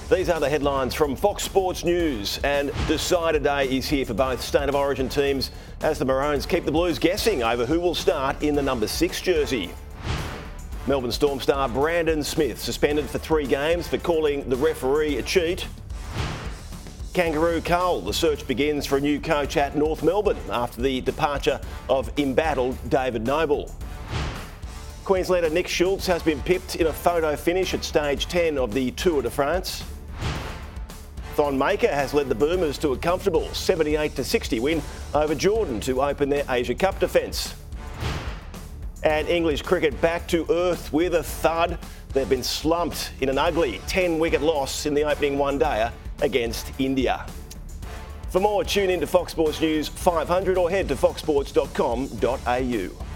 These are the headlines from Fox Sports News, and Decider Day is here for both State of Origin teams as the Maroons keep the Blues guessing over who will start in the number 6 jersey. Melbourne Storm star Brandon Smith suspended for 3 games for calling the referee a cheat. Kangaroo Cull, the search begins for a new coach at North Melbourne after the departure of embattled David Noble. Queenslander Nick Schultz has been pipped in a photo finish at stage 10 of the Tour de France. Thon Maker has led the Boomers to a comfortable 78-60 win over Jordan to open their Asia Cup defence. And English cricket back to earth with a thud. They've been slumped in an ugly 10-wicket loss in the opening one-dayer against India. For more, tune in to Fox Sports News 500 or head to foxsports.com.au.